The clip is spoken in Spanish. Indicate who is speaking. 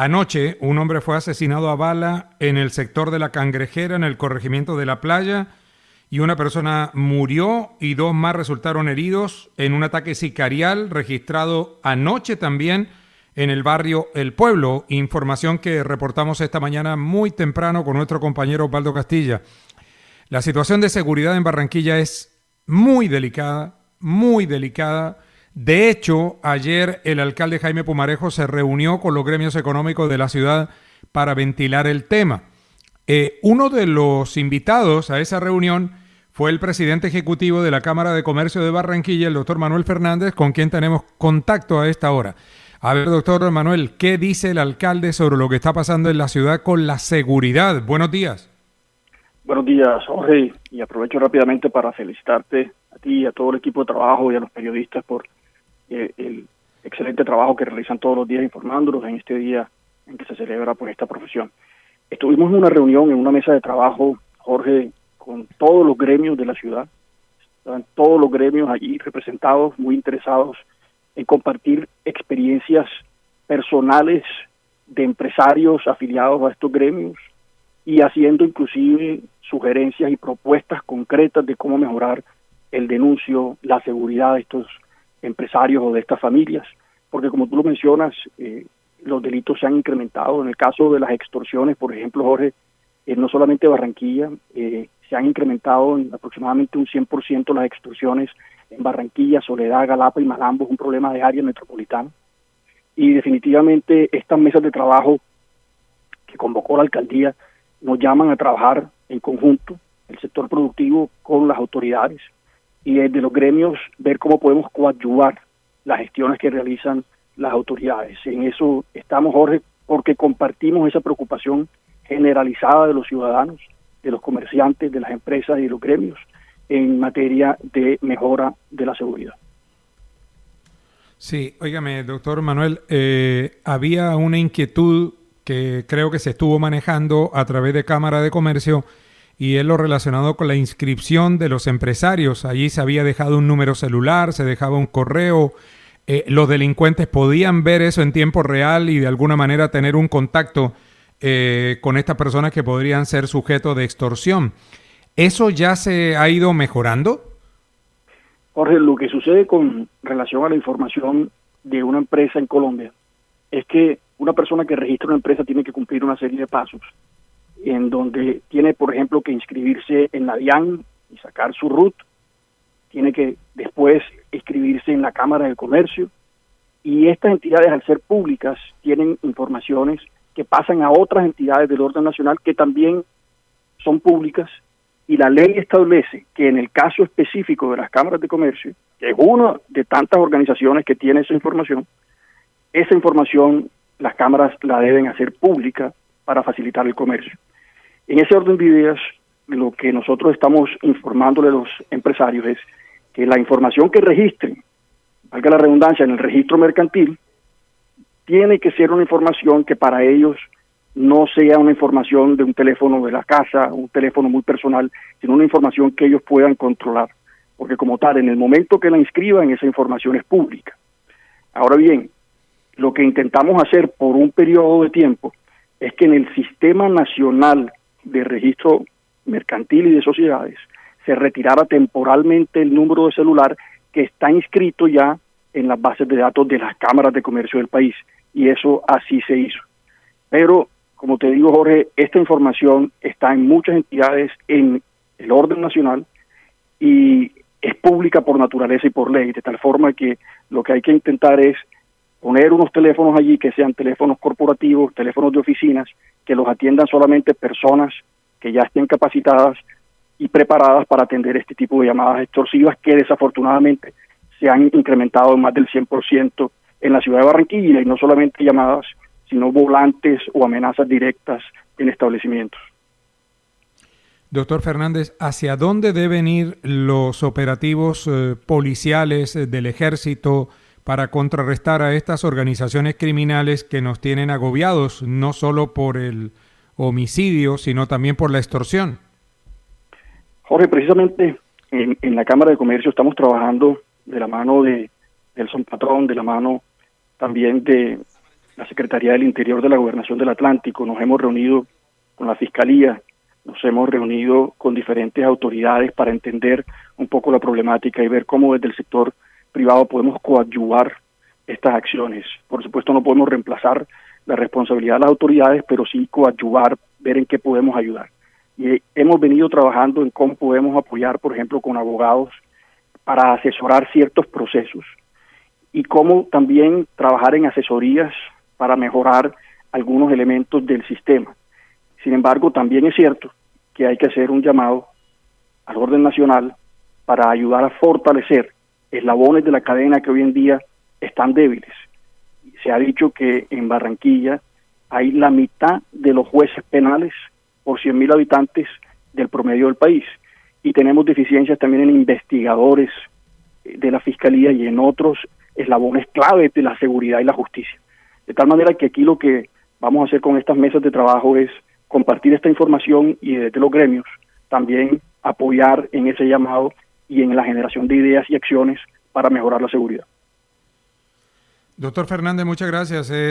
Speaker 1: Anoche, un hombre fue asesinado a bala en el sector de La Cangrejera, en el corregimiento de La Playa, y una persona murió y dos más resultaron heridos en un ataque sicarial registrado anoche también en el barrio El Pueblo. Información que reportamos esta mañana muy temprano con nuestro compañero Osvaldo Castilla. La situación de seguridad en Barranquilla es muy delicada, muy delicada. De hecho, ayer el alcalde Jaime Pumarejo se reunió con los gremios económicos de la ciudad para ventilar el tema. Uno de los invitados a esa reunión fue el presidente ejecutivo de la Cámara de Comercio de Barranquilla, el doctor Manuel Fernández, con quien tenemos contacto a esta hora. A ver, doctor Manuel, ¿qué dice el alcalde sobre lo que está pasando en la ciudad con la seguridad? Buenos días.
Speaker 2: Buenos días, Jorge, y aprovecho rápidamente para felicitarte a ti y a todo el equipo de trabajo y a los periodistas por el excelente trabajo que realizan todos los días informándonos en este día en que se celebra pues esta profesión. Estuvimos en una reunión, en una mesa de trabajo, Jorge, con todos los gremios de la ciudad. Estaban todos los gremios allí representados, muy interesados en compartir experiencias personales de empresarios afiliados a estos gremios y haciendo inclusive sugerencias y propuestas concretas de cómo mejorar el denuncio, la seguridad de estos empresarios o de estas familias, porque como tú lo mencionas, los delitos se han incrementado. En el caso de las extorsiones, por ejemplo, Jorge, no solamente Barranquilla, se han incrementado en aproximadamente un 100% las extorsiones en Barranquilla, Soledad, Galapa y Malambo. Es un problema de área metropolitana. Y definitivamente estas mesas de trabajo que convocó la alcaldía nos llaman a trabajar en conjunto, el sector productivo con las autoridades, y desde los gremios ver cómo podemos coadyuvar las gestiones que realizan las autoridades. En eso estamos, Jorge, porque compartimos esa preocupación generalizada de los ciudadanos, de los comerciantes, de las empresas y de los gremios en materia de mejora de la seguridad.
Speaker 1: Sí, óigame, doctor Manuel, había una inquietud que creo que se estuvo manejando a través de Cámara de Comercio, y es lo relacionado con la inscripción de los empresarios. Allí se había dejado un número celular, se dejaba un correo. Los delincuentes podían ver eso en tiempo real y de alguna manera tener un contacto con estas personas que podrían ser sujetos de extorsión. ¿Eso ya se ha ido mejorando?
Speaker 2: Jorge, lo que sucede con relación a la información de una empresa en Colombia es que una persona que registra una empresa tiene que cumplir una serie de pasos, en donde tiene, por ejemplo, que inscribirse en la DIAN y sacar su RUT, tiene que después inscribirse en la Cámara de Comercio, y estas entidades, al ser públicas, tienen informaciones que pasan a otras entidades del orden nacional que también son públicas, y la ley establece que en el caso específico de las cámaras de comercio, que es una de tantas organizaciones que tiene esa información las cámaras la deben hacer pública para facilitar el comercio. En ese orden de ideas, lo que nosotros estamos informándole a los empresarios es que la información que registren, valga la redundancia, en el registro mercantil, tiene que ser una información que para ellos no sea una información de un teléfono de la casa, un teléfono muy personal, sino una información que ellos puedan controlar, porque como tal, en el momento que la inscriban, esa información es pública. Ahora bien, lo que intentamos hacer por un periodo de tiempo es que en el Sistema Nacional de Registro Mercantil y de Sociedades se retirara temporalmente el número de celular que está inscrito ya en las bases de datos de las cámaras de comercio del país, y eso así se hizo. Pero, como te digo, Jorge, esta información está en muchas entidades en el orden nacional y es pública por naturaleza y por ley, de tal forma que lo que hay que intentar es poner unos teléfonos allí que sean teléfonos corporativos, teléfonos de oficinas, que los atiendan solamente personas que ya estén capacitadas y preparadas para atender este tipo de llamadas extorsivas que desafortunadamente se han incrementado en más del 100% en la ciudad de Barranquilla, y no solamente llamadas, sino volantes o amenazas directas en establecimientos.
Speaker 1: Doctor Fernández, ¿hacia dónde deben ir los operativos policiales del Ejército para contrarrestar a estas organizaciones criminales que nos tienen agobiados, no solo por el homicidio, sino también por la extorsión?
Speaker 2: Jorge, precisamente en la Cámara de Comercio estamos trabajando de la mano de Nelson Patrón, de la mano también de la Secretaría del Interior de la Gobernación del Atlántico, nos hemos reunido con la Fiscalía, nos hemos reunido con diferentes autoridades para entender un poco la problemática y ver cómo desde el sector privado podemos coadyuvar estas acciones. Por supuesto no podemos reemplazar la responsabilidad de las autoridades, pero sí coadyuvar, ver en qué podemos ayudar. Y hemos venido trabajando en cómo podemos apoyar, por ejemplo, con abogados para asesorar ciertos procesos y cómo también trabajar en asesorías para mejorar algunos elementos del sistema. Sin embargo, también es cierto que hay que hacer un llamado al orden nacional para ayudar a fortalecer eslabones de la cadena que hoy en día están débiles. Se ha dicho que en Barranquilla hay la mitad de los jueces penales por 100.000 habitantes del promedio del país. Y tenemos deficiencias también en investigadores de la Fiscalía y en otros eslabones claves de la seguridad y la justicia. De tal manera que aquí lo que vamos a hacer con estas mesas de trabajo es compartir esta información y desde los gremios también apoyar en ese llamado y en la generación de ideas y acciones para mejorar la seguridad.
Speaker 1: Doctor Fernández, muchas gracias.